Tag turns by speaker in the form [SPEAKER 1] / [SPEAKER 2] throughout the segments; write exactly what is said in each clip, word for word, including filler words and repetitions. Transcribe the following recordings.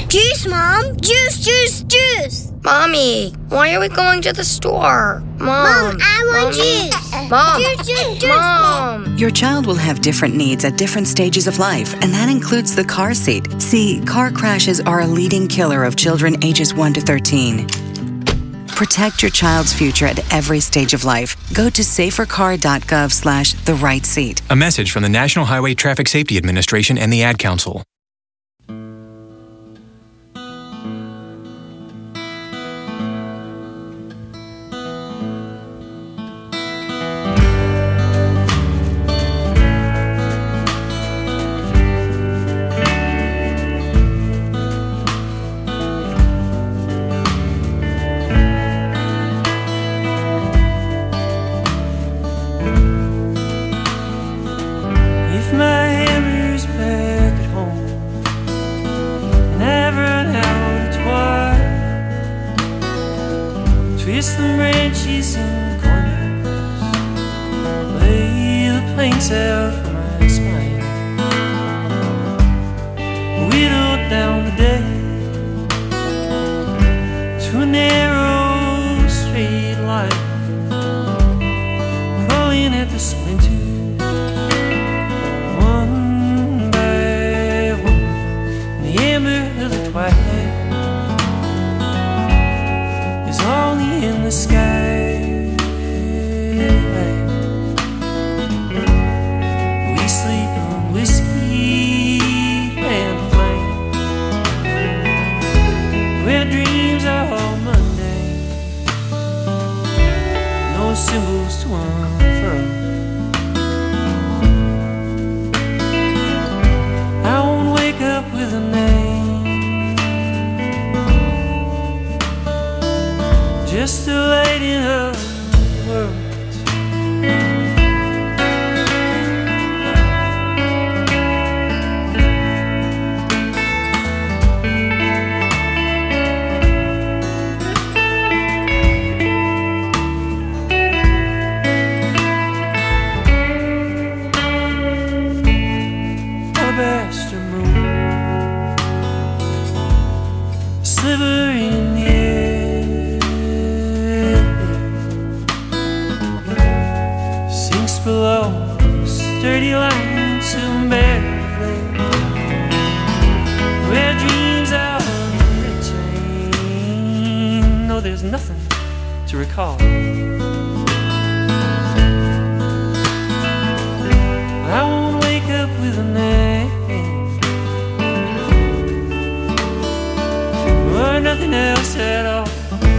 [SPEAKER 1] Juice, Mom! Juice, juice, juice!
[SPEAKER 2] Mommy, why are we going to the store? Mom,
[SPEAKER 1] Mom, I want
[SPEAKER 2] Mommy?
[SPEAKER 1] juice!
[SPEAKER 2] Mom,
[SPEAKER 1] Juice, juice, juice!
[SPEAKER 2] Mom!
[SPEAKER 3] Your child will have different needs at different stages of life, and that includes the car seat. See, car crashes are a leading killer of children ages one to thirteen. Protect your child's future at every stage of life. Go to safercar.gov slash the right seat.
[SPEAKER 4] A message from the National Highway Traffic Safety Administration and the Ad Council.
[SPEAKER 5] Twist the branches and corners, lay the planks out for my spine, whittle down the day to a narrow straight line, pulling at the splinters one by one in the amber of the twilight. Only in the sky we sleep on whiskey and flame, where dreams are all mundane, no symbols to unfurl. I won't wake up with a name, just a light in her world. Alabaster moon, a sliver in the below, sturdy lines to bear, where dreams are retained. No, there's nothing to recall. I won't wake up with a name or nothing else at all.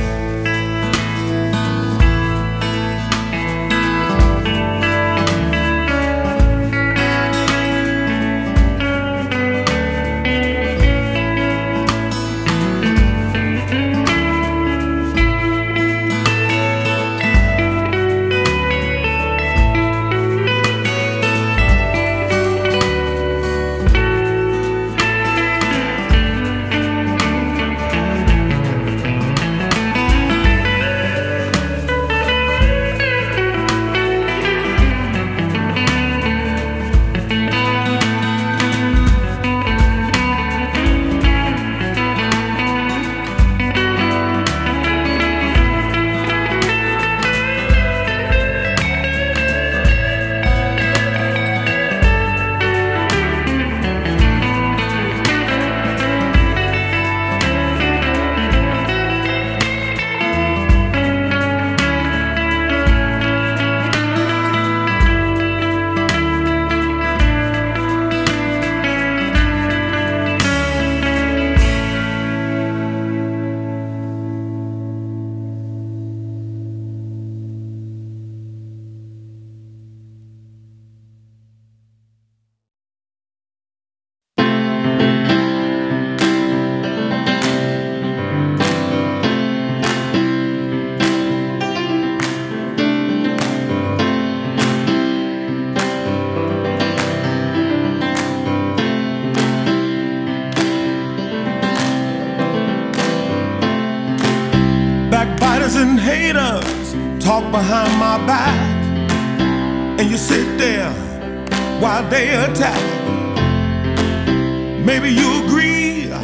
[SPEAKER 6] And haters talk behind my back, and you sit there while they attack. Maybe you agree,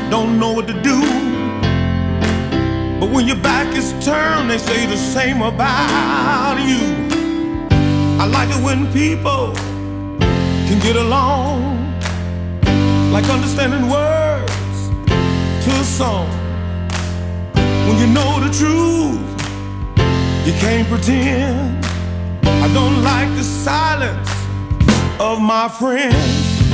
[SPEAKER 6] don't know what to do. But when your back is turned, they say the same about you. I like it when people can get along, like understanding words to a song. When you know the truth, you can't pretend. I don't like the silence of my friends.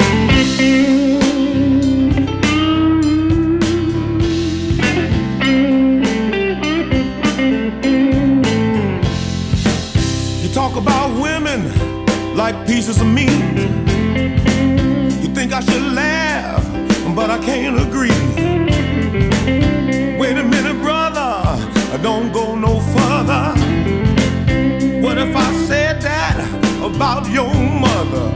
[SPEAKER 6] You talk about women like pieces of meat. You think I should laugh, but I can't agree. Wait a minute, brother, don't go no further. What if I said that about your mother?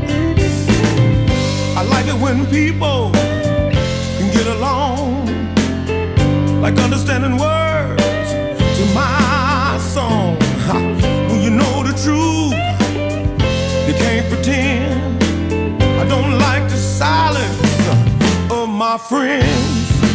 [SPEAKER 6] I like it when people can get along, like understanding words to my song. When you know the truth, you can't pretend. I don't like the silence of my friends.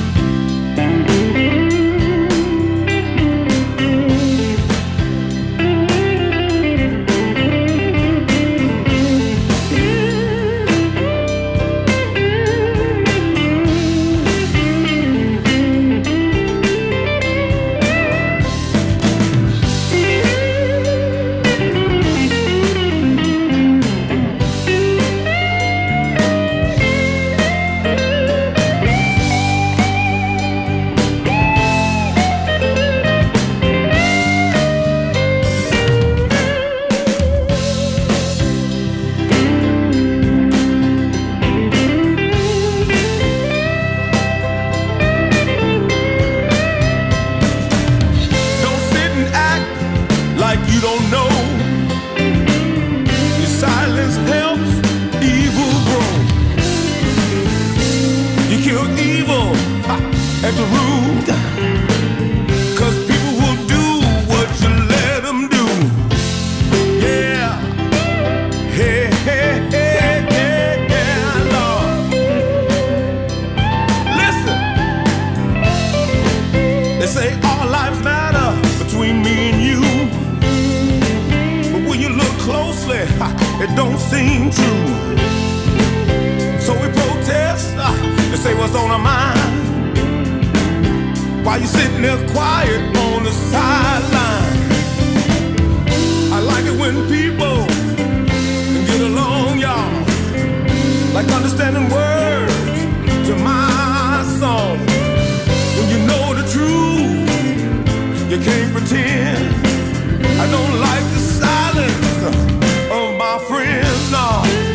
[SPEAKER 6] It don't seem true. So we protest and say what's on our mind, while you sitting there quiet on the sideline. I like it when people can get along, y'all, like understanding words to my song. When you know the truth, you can't pretend. I don't like the silence of my friends, no.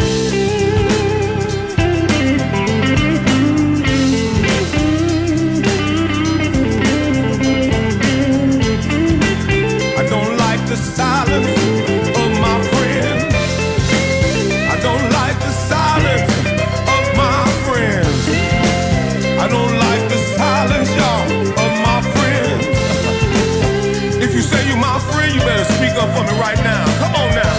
[SPEAKER 6] I don't like the silence of my friends. I don't like the silence of my friends. I don't like the silence, y'all, of my friends. If you say you're my friend, you better speak up for me right now. Come on now.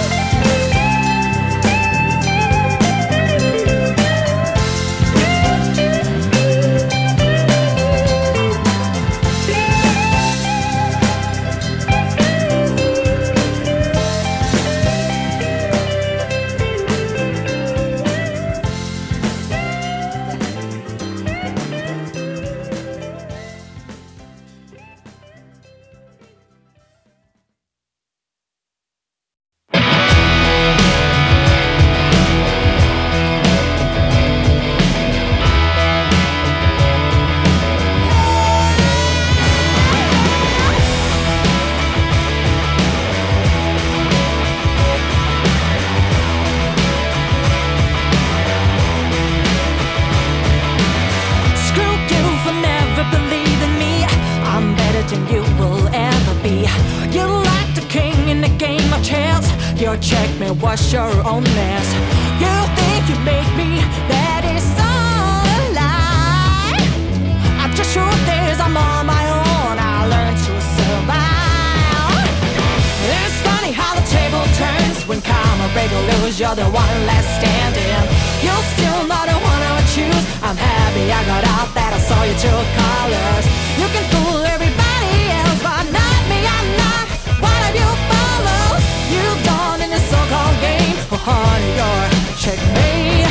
[SPEAKER 7] What's your own mess? You think you make me, that is all a lie. I just truth is I'm on my own, I learned to survive. It's funny how the table turns when karma break or lose, you're the one left standing. You're still not the one I would choose. I'm happy I got out that I saw your true colors. You can fool everybody else, but not me, I'm not one of your followers. You've gone in this so-called game. Oh honey, you're checkmate.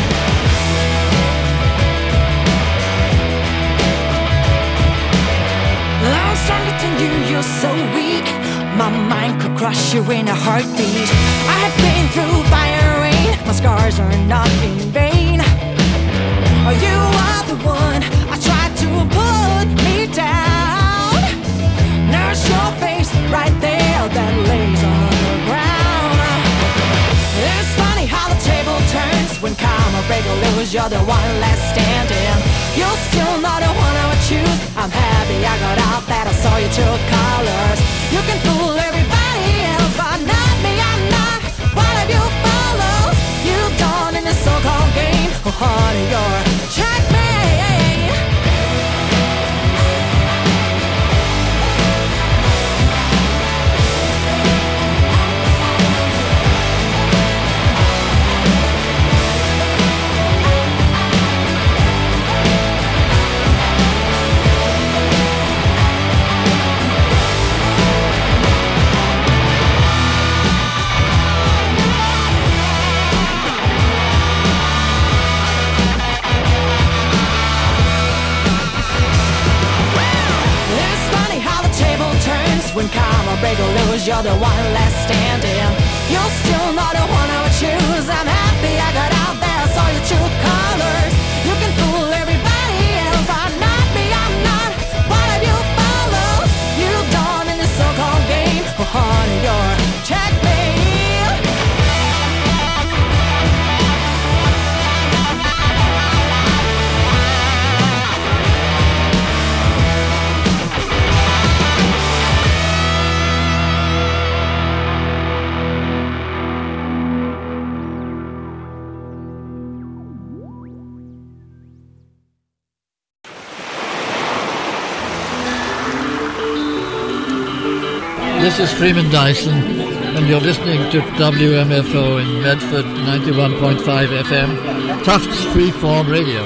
[SPEAKER 7] I'm stronger than you, you're so weak. My mind could crush you in a heartbeat. I have been through fire and rain. My scars are not in vain. You are the one I tried to put me down. Nurse your face right there that lays on the ground. It's funny how the table turns when karma break a lose. You're the one left standing. You're still not the one I would choose. I'm happy I got out that I saw your true colors. You can fool everybody else, but not me, I'm not one of your followers. You've gone in this so-called game. Oh honey, you're checkmate. When karma break or lose, you're the one left standing. You're still not the one I would choose. I'm happy I got out there, I saw your true colors. You can fool everybody else, but not me, I'm not one of your followers. You've gone in this so-called game. Oh honey, you're checkmate.
[SPEAKER 8] This is Freeman Dyson, and you're listening to W M F O in Medford, ninety-one point five F M, Tufts Freeform Radio.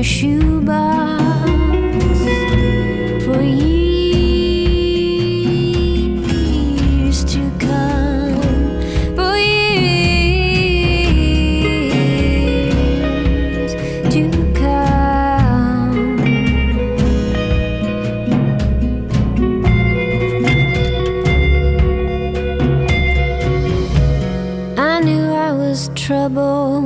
[SPEAKER 9] a shoebox for years to come, for years to come. I knew I was trouble,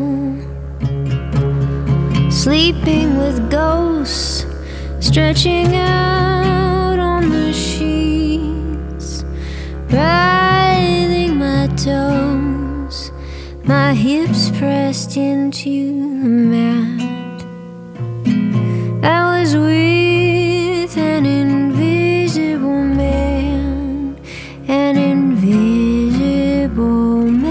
[SPEAKER 9] sleeping with ghosts, stretching out on the sheets, writhing my toes, my hips pressed into the mat. I was with an invisible man, an invisible man.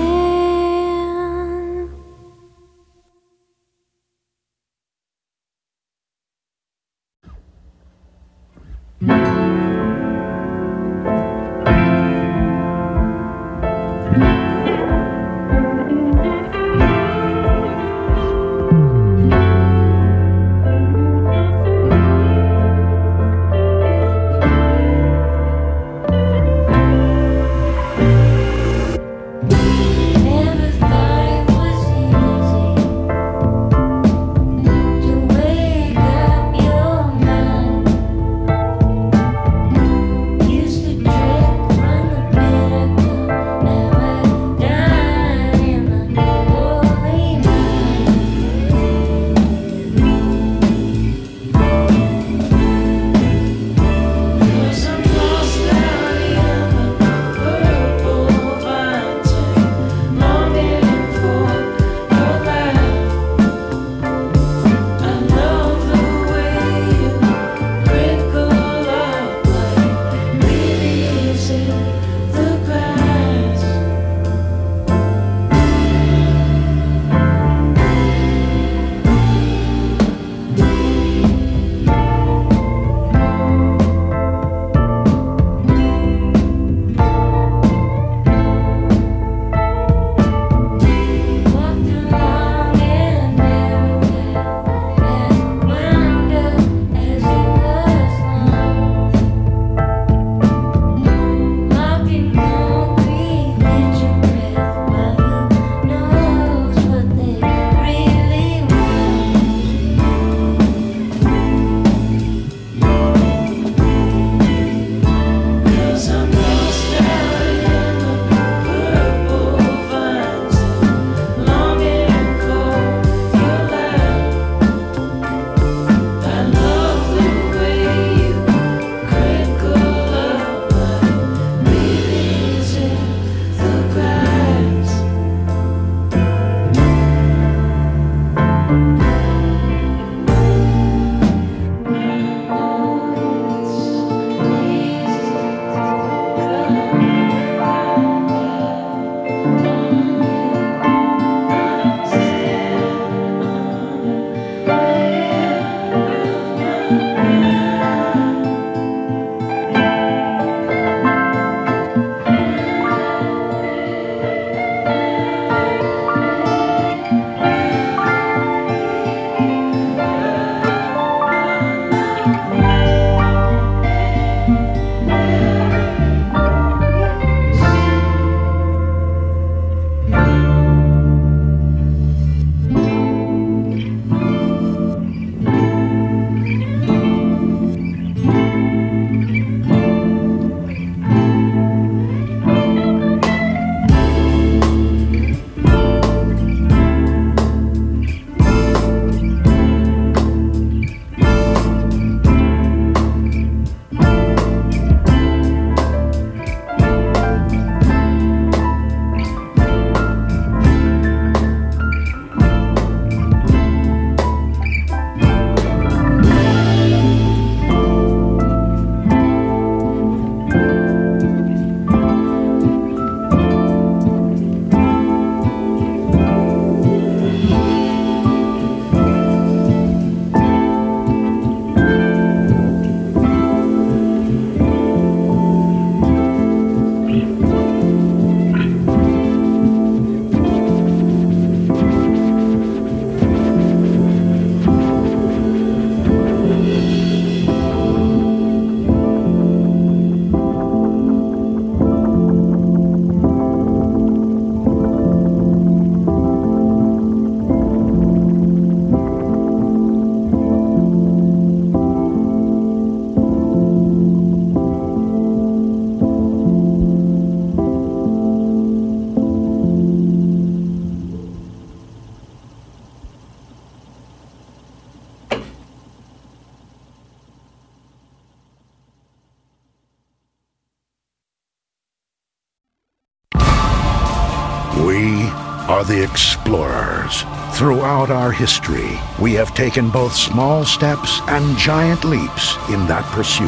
[SPEAKER 10] We are the explorers. Throughout our history, we have taken both small steps and giant leaps in that pursuit.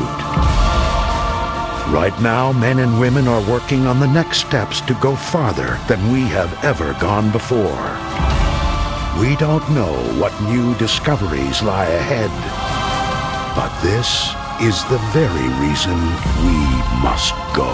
[SPEAKER 10] Right now, men and women are working on the next steps to go farther than we have ever gone before. We don't know what new discoveries lie ahead, but this is the very reason we must go.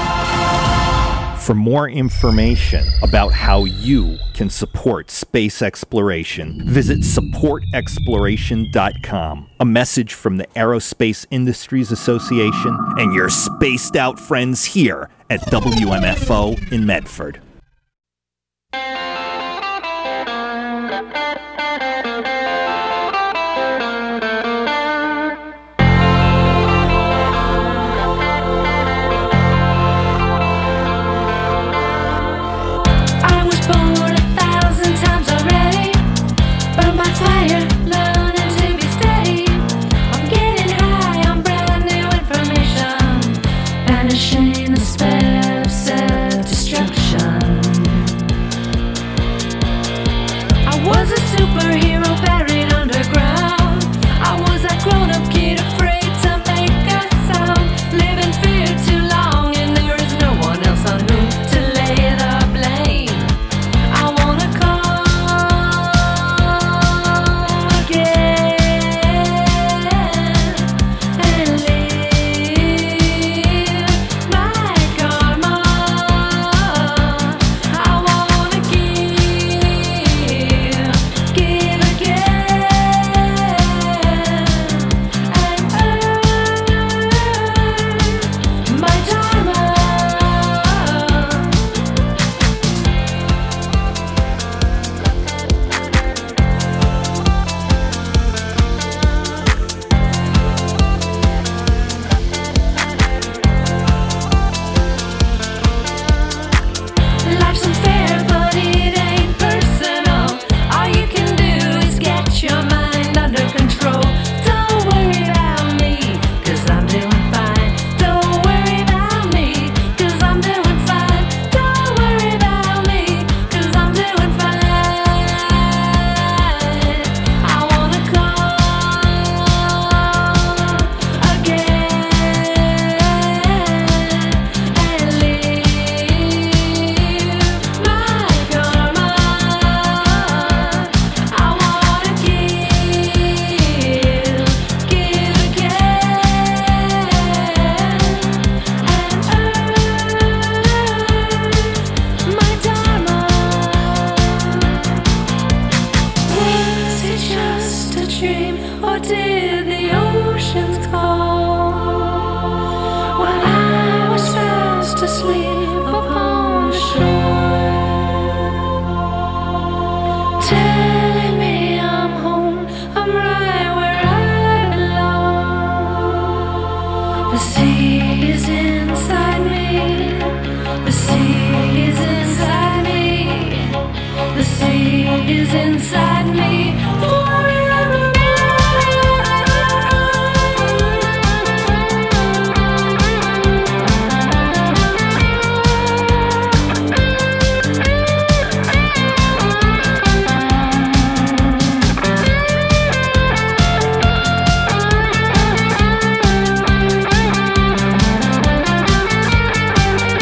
[SPEAKER 11] For more information about how you can support space exploration, visit support exploration dot com. A message from the Aerospace Industries Association and your spaced out friends here at W M F O in Medford.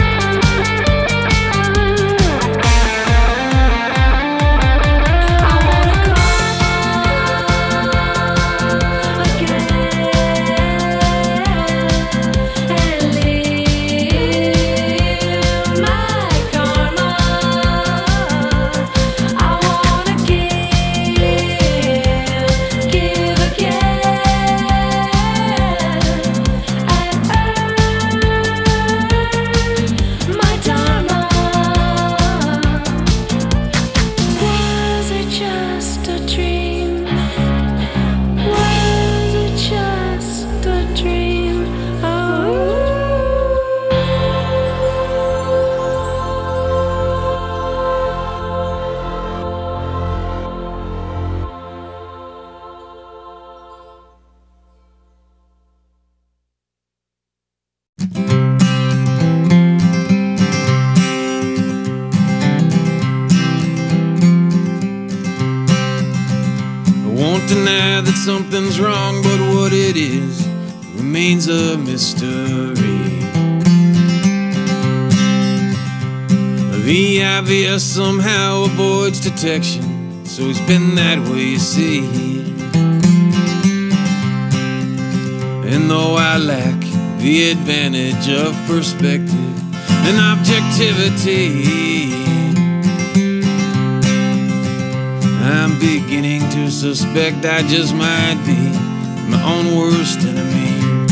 [SPEAKER 7] I
[SPEAKER 12] now that something's wrong, but what it is remains a mystery. The obvious somehow avoids detection, so it's been that way, you see. And though I lack the advantage of perspective and objectivity, I'm beginning to suspect I just might be my own worst enemy.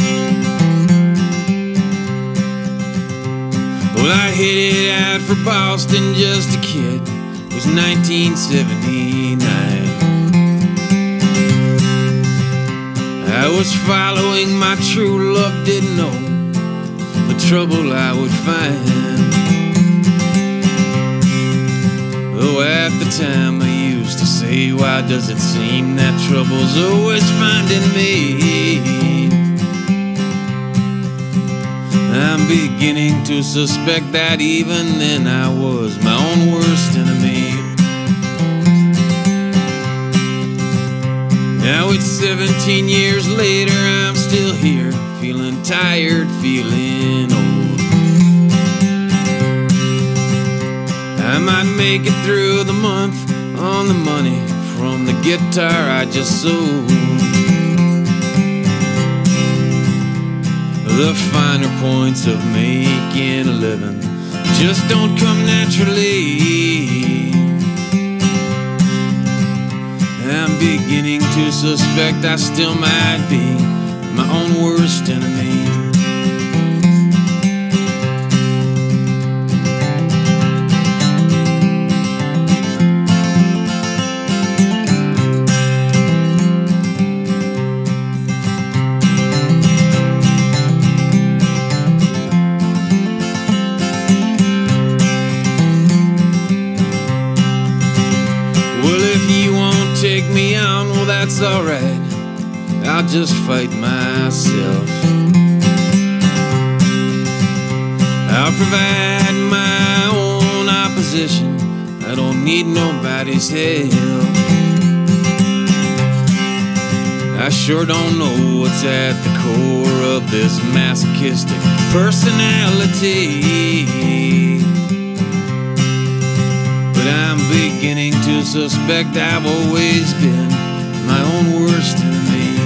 [SPEAKER 12] Well, I headed out for Boston just a kid. It was nineteen seventy-nine. I was following my true love, didn't know the trouble I would find. Oh, at the time I used to say, why does it seem that trouble's always finding me? I'm beginning to suspect that even then I was my own worst enemy. Now it's seventeen years later, I'm still here, feeling tired, feeling old. I might make it through the month on the money from the guitar I just sold. The finer points of making a living just don't come naturally. I'm beginning to suspect I still might be my own worst enemy. Take me on, well that's alright, I'll just fight myself. I'll provide my own opposition, I don't need nobody's help. I sure don't know what's at the core of this masochistic personality, but I'm beginning to suspect I've always been my own worst enemy.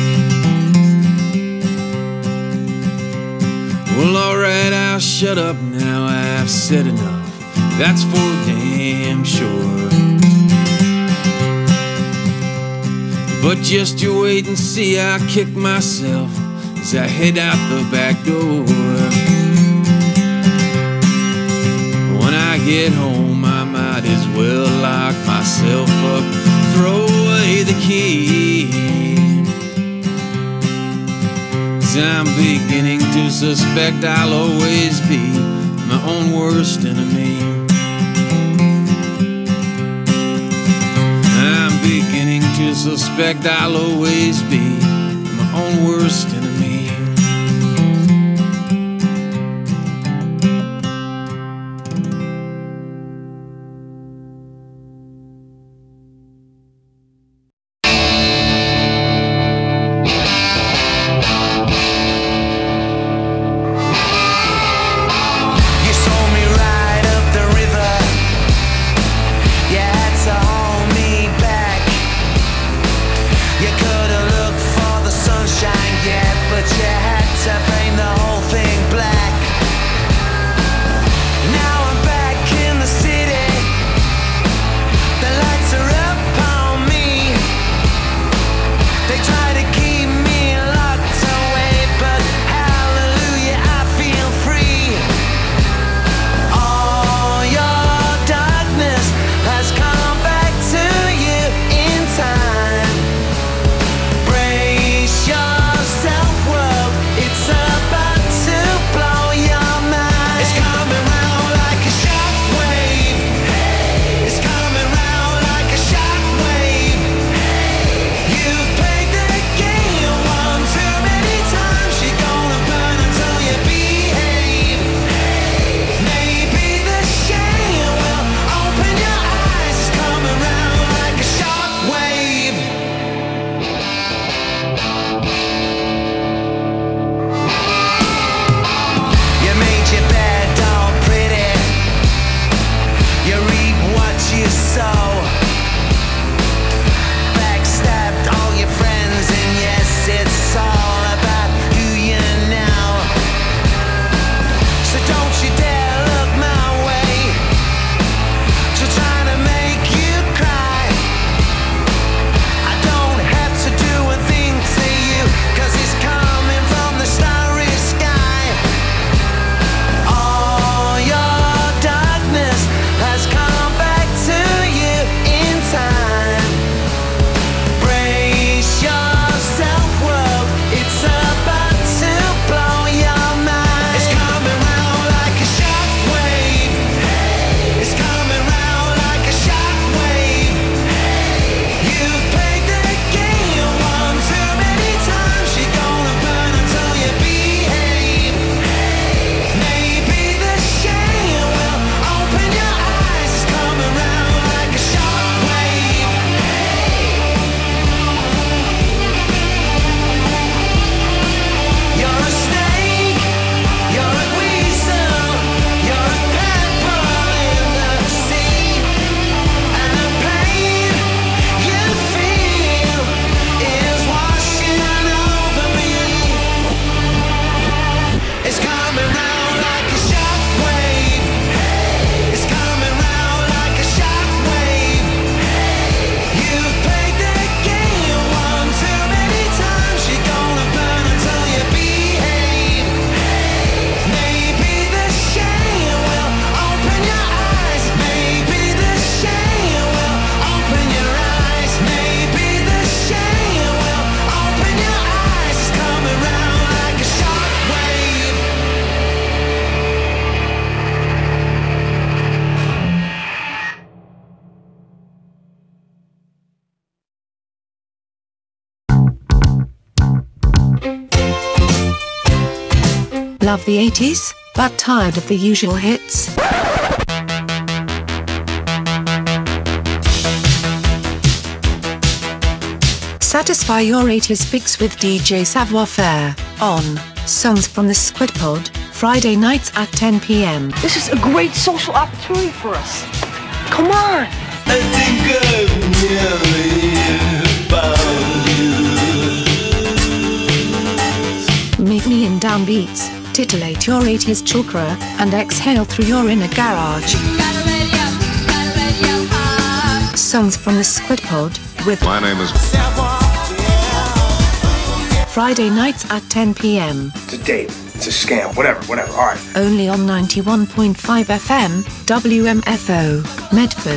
[SPEAKER 12] Well, alright, I'll shut up now, I've said enough, that's for damn sure. But just you wait and see, I'll kick myself as I head out the back door. When I get home, I might as well lock myself up, throw away the key. 'Cause I'm beginning to suspect I'll always be my own worst enemy. I'm beginning to suspect I'll always be my own worst enemy.
[SPEAKER 13] Yeah. love the eighties, but tired of the usual hits? Satisfy your eighties fix with D J Savoir Faire on Songs from the Squid Pod, Friday nights at ten p m.
[SPEAKER 14] This is a great social opportunity for us. Come on!
[SPEAKER 15] I think I've nearly found you.
[SPEAKER 13] Meet me in downbeats, titillate your eighties chakra, and exhale through your inner garage. Songs from the Squid Pod with
[SPEAKER 16] My name is
[SPEAKER 13] Friday nights at ten p m.
[SPEAKER 17] It's a date. It's a scam. Whatever, whatever. All right.
[SPEAKER 13] Only on ninety-one point five F M, W M F O, Medford.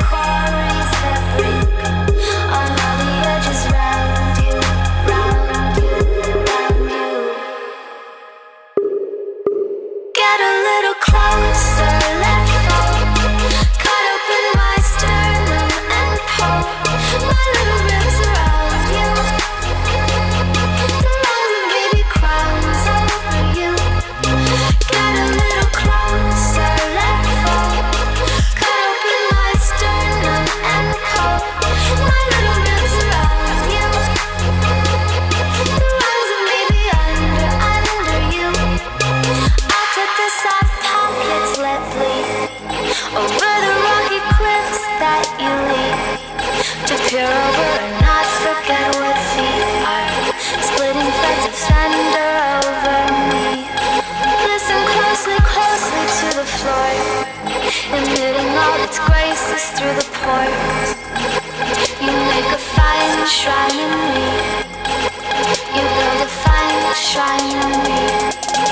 [SPEAKER 9] Round a shrine in me. You build a fine shrine in me.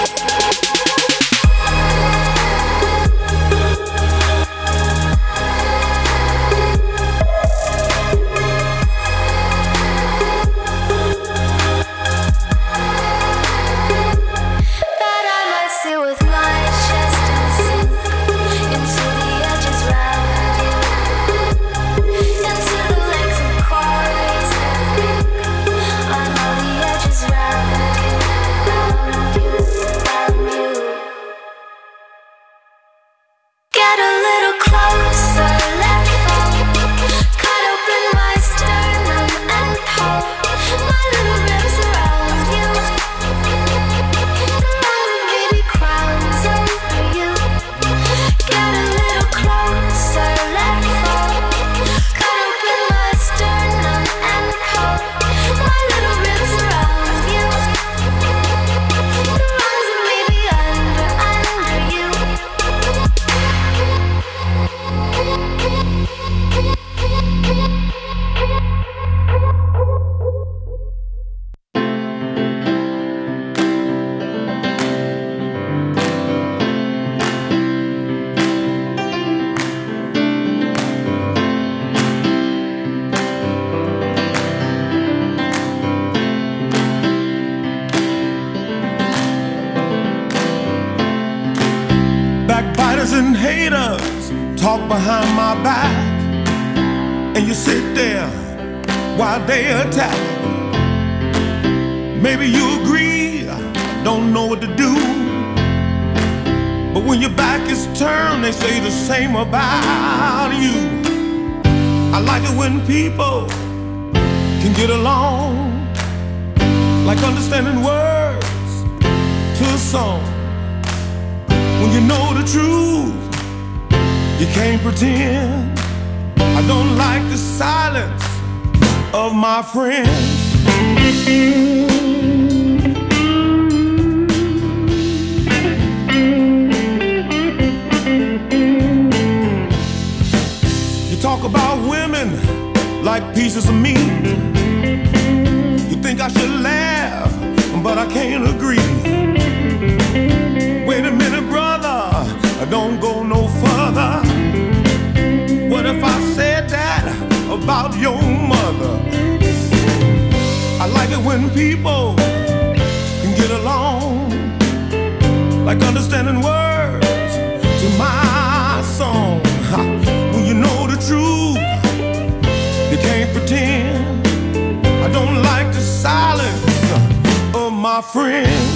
[SPEAKER 6] And haters talk behind my back, and you sit there while they attack. Maybe you agree, I don't know what to do, but when your back is turned, they say the same about you. I like it when people can get along, like understanding words to a song. When you know the truth, you can't pretend. I don't like the silence of my friends. You talk about women like pieces of meat. You think I should laugh, but I can't agree. Wait a minute, brother, don't go no further. What if I said that about your mother? I like it when people can get along, like understanding words to my song. When you know the truth, you can't pretend. I don't like the silence of my friends.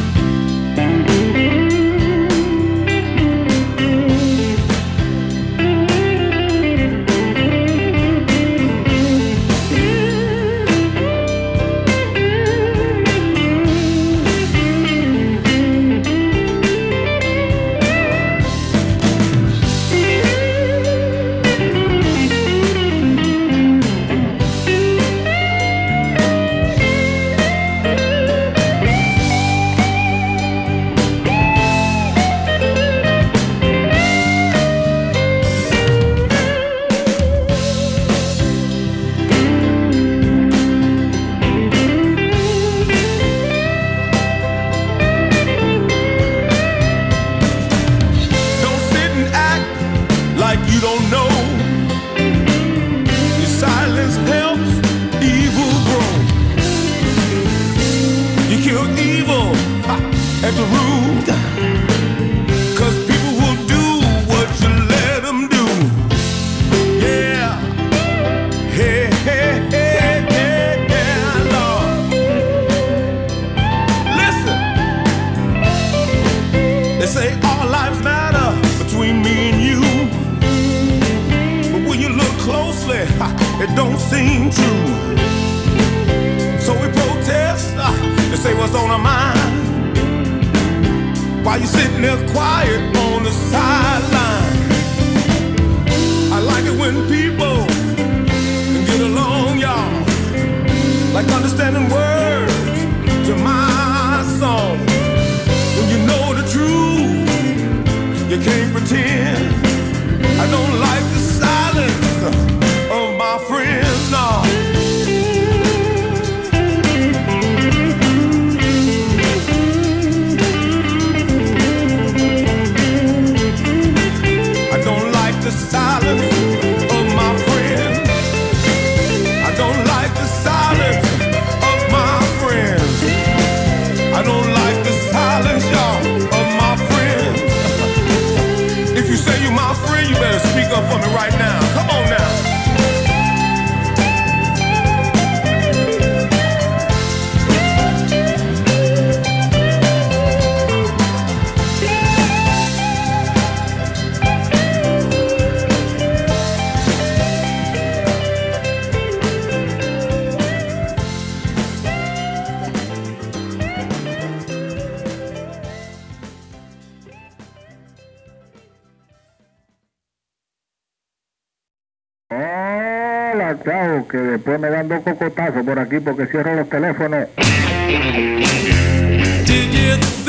[SPEAKER 6] It don't seem true. So we protest and say what's on our mind, while you sitting there quiet on the sideline. I like it when people can get along, y'all, like understanding words to my song. When you know the truth, you can't pretend. I don't like the silence of my friends, no.
[SPEAKER 16] ya, chao, que después me dan dos cocotazos por aquí porque cierro los teléfonos.
[SPEAKER 5] Did you